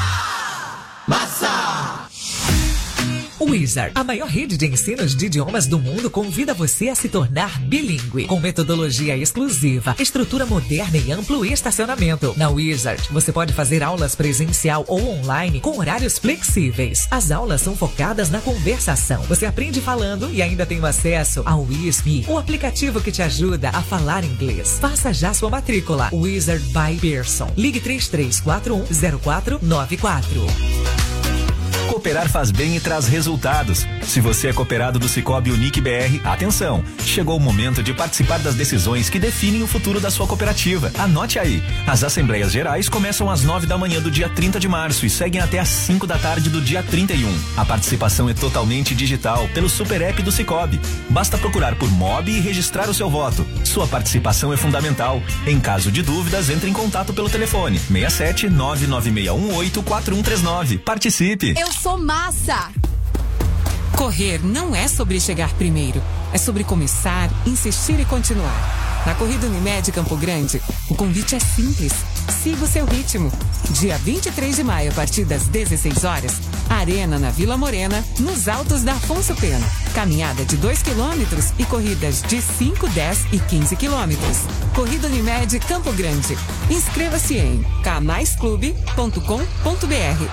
Wizard, a maior rede de ensinos de idiomas do mundo, convida você a se tornar bilíngue, com metodologia exclusiva, estrutura moderna e amplo estacionamento. Na Wizard, você pode fazer aulas presencial ou online com horários flexíveis. As aulas são focadas na conversação. Você aprende falando e ainda tem acesso ao WISP, o aplicativo que te ajuda a falar inglês. Faça já sua matrícula. Wizard by Pearson. Ligue 3341-0494. Cooperar faz bem e traz resultados. Se você é cooperado do Sicoob Unique BR, atenção! Chegou o momento de participar das decisões que definem o futuro da sua cooperativa. Anote aí. As Assembleias Gerais começam às 9 da manhã do dia 30 de março e seguem até às 5 da tarde do dia 31. A participação é totalmente digital pelo Super App do Sicoob. Basta procurar por MOB e registrar o seu voto. Sua participação é fundamental. Em caso de dúvidas, entre em contato pelo telefone 67 99618 4139. Participe! Eu sou massa! Correr não é sobre chegar primeiro, é sobre começar, insistir e continuar. Na Corrida Unimed Campo Grande, o convite é simples. Siga o seu ritmo. Dia 23 de maio, a partir das 16 horas, Arena na Vila Morena, nos Altos da Afonso Pena. Caminhada de 2 quilômetros e corridas de 5, 10 e 15 quilômetros. Corrida Unimed Campo Grande. Inscreva-se em kmaisclube.com.br.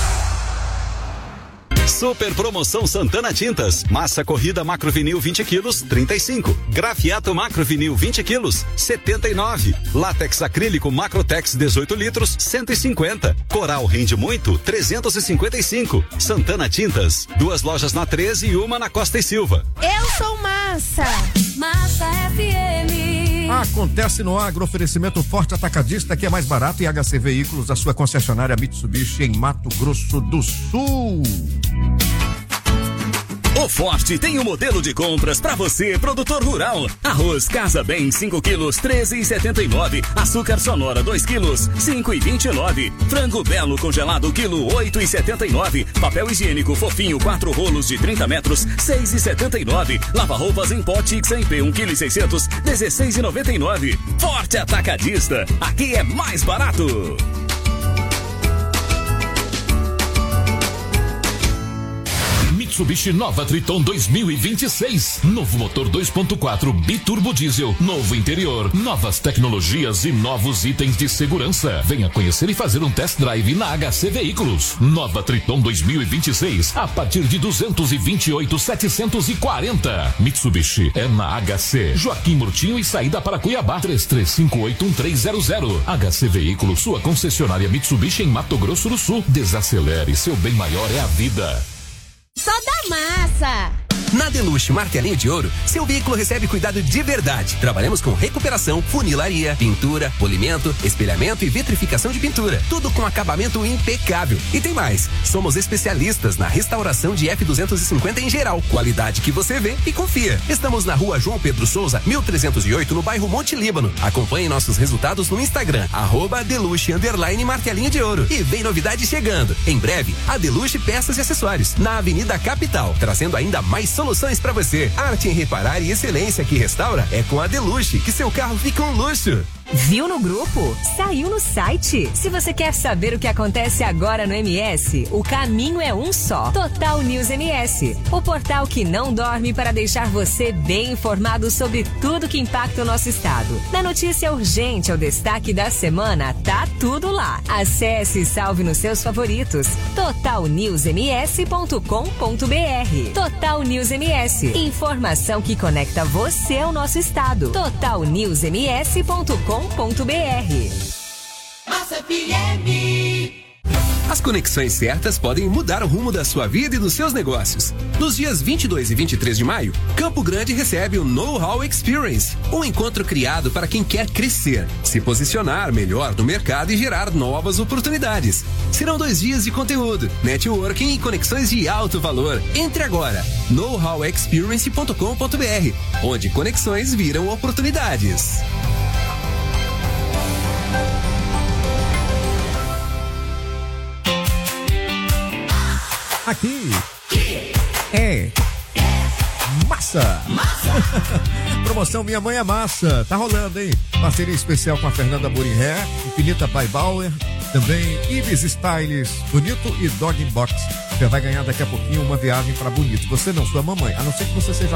Super promoção Santana Tintas. Massa corrida macrovinil 20 quilos, 35. Grafiato macrovinil 20 quilos, 79. Látex acrílico Macrotex 18 litros, 150. Coral rende muito, 355. Santana Tintas. 2 lojas na 13 e uma na Costa e Silva. Eu sou massa! Massa FM. Acontece no Agro, oferecimento Forte Atacadista, que é mais barato, e HC Veículos, a sua concessionária Mitsubishi em Mato Grosso do Sul. O Forte tem um modelo de compras para você, produtor rural. Arroz Casa Bem 5 quilos, 13,79. Açúcar Sonora 2 quilos, 5,29. Frango Belo congelado quilo, 8,79. Papel higiênico fofinho 4 rolos de 30 metros, 6,79. Lava-roupas em pó Tix-MP 1,6 kg, 16,99. Forte Atacadista, aqui é mais barato. Mitsubishi Nova Triton 2026. Novo motor 2.4 biturbo diesel, novo interior, novas tecnologias e novos itens de segurança. Venha conhecer e fazer um test drive na HC Veículos. Nova Triton 2026 a partir de 228.740. Mitsubishi é na HC. Joaquim Murtinho e saída para Cuiabá 33581300. HC Veículos, sua concessionária Mitsubishi em Mato Grosso do Sul. Desacelere, seu bem maior é a vida. Só da massa! Na Deluxe Martelinho de Ouro, seu veículo recebe cuidado de verdade. Trabalhamos com recuperação, funilaria, pintura, polimento, espelhamento e vitrificação de pintura. Tudo com acabamento impecável. E tem mais, somos especialistas na restauração de F250 em geral. Qualidade que você vê e confia. Estamos na Rua João Pedro Souza, 1308, no bairro Monte Líbano. Acompanhe nossos resultados no Instagram, @Deluxe_Martelinho de Ouro. E vem novidade chegando. Em breve, a Deluxe Peças e Acessórios, na Avenida Capital, trazendo ainda mais soluções para você. Arte em reparar e excelência que restaura é com a Deluxe, que seu carro fica um luxo. Viu no grupo? Saiu no site. Se você quer saber o que acontece agora no MS, o caminho é um só. Total News MS, o portal que não dorme para deixar você bem informado sobre tudo que impacta o nosso estado. Da notícia urgente ao destaque da semana, tá tudo lá. Acesse e salve nos seus favoritos. totalnewsms.com.br. Total News MS, informação que conecta você ao nosso estado. totalnewsms.com.br. Massa FM. As conexões certas podem mudar o rumo da sua vida e dos seus negócios. Nos dias 22 e 23 de maio, Campo Grande recebe o Know-How Experience, um encontro criado para quem quer crescer, se posicionar melhor no mercado e gerar novas oportunidades. Serão 2 dias de conteúdo, networking e conexões de alto valor. Entre agora, knowhowexperience.com.br, onde conexões viram oportunidades. Aqui é massa. Promoção Minha Mãe é Massa. Tá rolando, hein? Parceria especial com a Fernanda Borinré, Infinita by Bauer, também Ibis Styles, Bonito e Dog Box. Você vai ganhar daqui a pouquinho uma viagem para Bonito. Você não, sua mamãe, a não ser que você seja